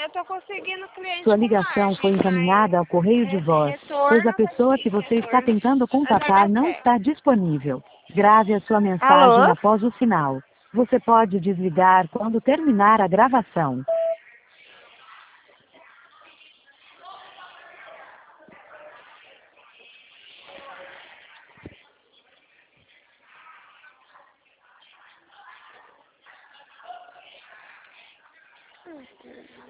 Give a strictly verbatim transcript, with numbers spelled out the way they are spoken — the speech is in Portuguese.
tô conseguindo cliente Sua com ligação foi margem, encaminhada ao correio de mas voz, pois a retorno, pessoa que você está retorno, tentando mas vai contatar dar não certo. está disponível. Grave a sua mensagem Alô? após o sinal. Você pode desligar quando terminar a gravação.